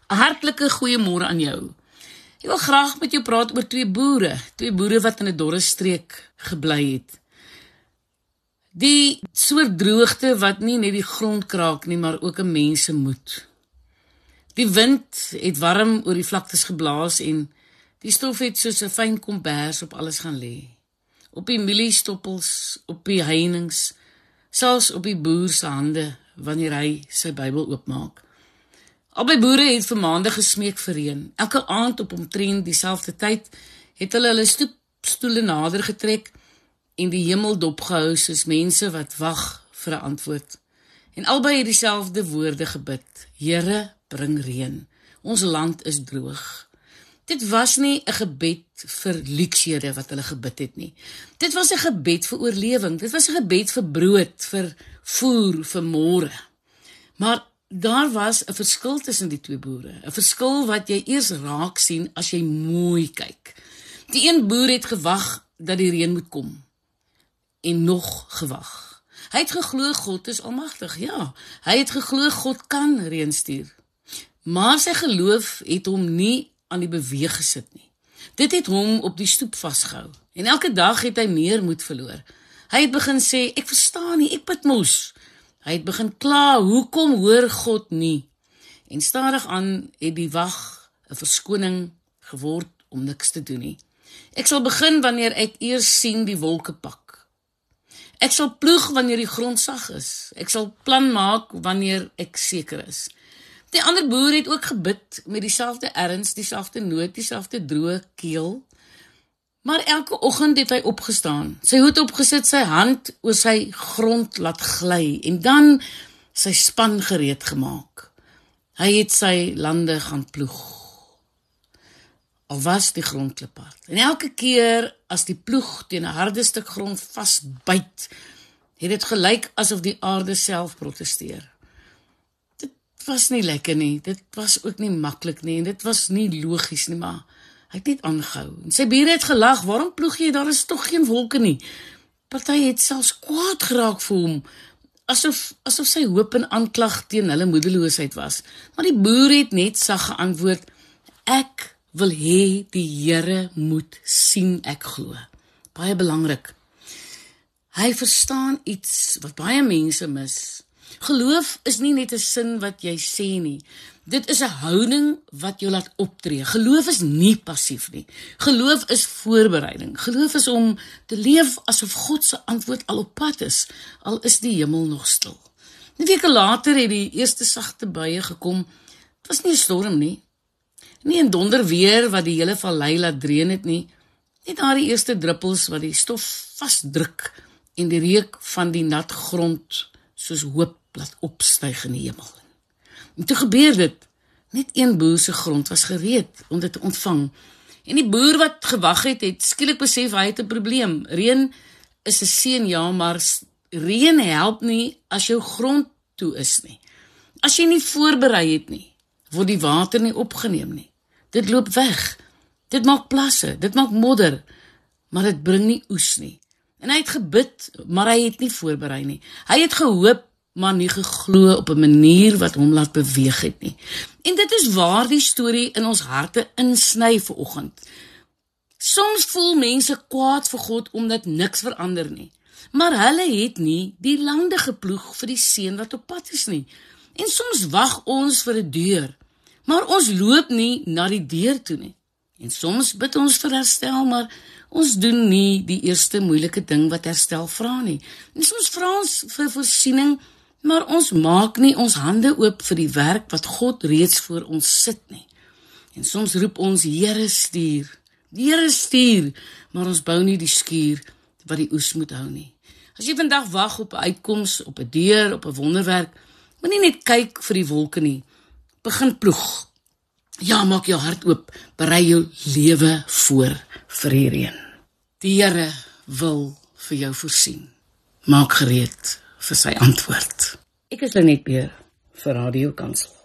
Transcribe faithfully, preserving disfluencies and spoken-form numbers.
'n hartlike goeiemôre aan jou. Ek wil graag met jou praat oor twee boere, twee boere wat in 'n dorre streek gebly het. Die soort droogte wat nie net die grond kraak nie, maar ook 'n mens se moed. Die wind het warm oor die vlaktes geblaas en die stof het soos 'n fyn kombers op alles gaan lê. Op die mieliestoppels, op die heininge, selfs op die boer se hande wanneer hy sy Bybel oopmaak. Albei boere het vir maande gesmeek vir reën. Elke aand op omtrent dieselfde tyd het hulle hulle stoepstoele nader getrek en die hemel dopgehou soos mense wat wag vir 'n antwoord. En albei het dieselfde woorde gebid: Here, bring reën. Ons land is droog. Dit was nie 'n gebed vir luksede wat hulle gebid het nie. Dit was 'n gebed vir oorlewing. Dit was 'n gebed vir brood, vir voer, vir môre. Maar daar was 'n verskil tussen die twee boere. 'n Verskil wat jy eers raak sien as jy mooi kyk. Die een boer het gewag dat die reën moet kom. En nog gewag. Hy het geglo God is almagtig. Ja, hy het geglo God kan reën stuur. Maar sy geloof het hom nie aan die beweeg gesit nie. Dit het hom op die stoep vasgehou. En elke dag het hy meer moed verloor. Hy het begin sê, ek verstaan nie, ek bid mos. Hy het begin kla, hoekom hoor God nie? En stadig aan het die wag 'n verskoning geword om niks te doen nie. Ek sal begin wanneer ek eers sien die wolke pak. Ek sal ploeg wanneer die grond sag is. Ek sal plan maak wanneer ek seker is. Die ander boer het ook gebid met dieselfde erns, dieselfde nood, dieselfde droë keel. Maar elke oggend het hy opgestaan, sy hoed opgesit, sy hand oor sy grond laat gly en dan sy span gereed gemaak. Hy het sy lande gaan ploeg. Al was die grond kliphard. En elke keer as die ploeg teen 'n harde stuk grond vasbyt, het dit gelyk asof die aarde self protesteer. Dit was nie lekker nie, dit was ook nie maklik nie en dit was nie logies nie, maar hy het net aangehou. En sy bure het gelag, waarom ploeg jy, daar is tog geen wolke nie. Party het selfs kwaad geraak vir hom, asof, asof sy hoop en aanklag teen hulle moedeloosheid was. Maar die boer het net sag geantwoord, ek wil hê die Here moet sien ek glo. Baie belangrik. Hy verstaan iets wat baie mense mis. Geloof is nie net 'n sin wat jy sê nie. Dit is 'n houding wat jou laat optree. Geloof is nie passief nie. Geloof is voorbereiding. Geloof is om te leef asof God se antwoord al op pad is, al is die hemel nog stil. 'n Weke later het die eerste sagte buie gekom. Dit was nie 'n storm nie. Nie 'n donderweer wat die hele vallei laat dreun het nie. Net daar die eerste druppels wat die stof vasdruk en die reuk van die nat grond soos hoop laat opstyg in die hemel. En toe gebeur dit, net een boer se grond was gereed om dit te ontvang. En die boer wat gewag het, het skielik besef hy het 'n probleem. Reën is 'n seën, ja, maar reën help nie as jou grond toe is nie. As jy nie voorberei het nie, word die water nie opgeneem nie. Dit loop weg. Dit maak plasse, dit maak modder, maar dit bring nie oes nie. En hy het gebid, maar hy het nie voorberei nie. Hy het gehoop, maar nie geglo op 'n manier wat hom laat beweeg het nie. En dit is waar die storie in ons harte insny vanoggend. Soms voel mense kwaad vir God omdat niks verander nie. Maar hulle het nie die lande geploeg vir die seën wat op pad is nie. En soms wag ons vir 'n deur, maar ons loop nie na die deur toe nie. En soms bid ons vir herstel, maar ons doen nie die eerste moeilike ding wat herstel vra nie. En soms vra ons vir voorsiening, maar ons maak nie ons hande oop vir die werk wat God reeds voor ons sit nie. En soms roep ons, Here stuur, Here stuur, maar ons bou nie die skuur wat die oes moet hou nie. As jy vandag wag op 'n uitkoms, op 'n deur, op 'n wonderwerk, moenie net kyk vir die wolke nie. Begin ploeg. Ja, maak jou hart oop, berei jou lewe voor vir die reën. Die Here wil vir jou voorsien. Maak gereed vir sy antwoord. Ek is Lenet Beer vir Radio Kansel.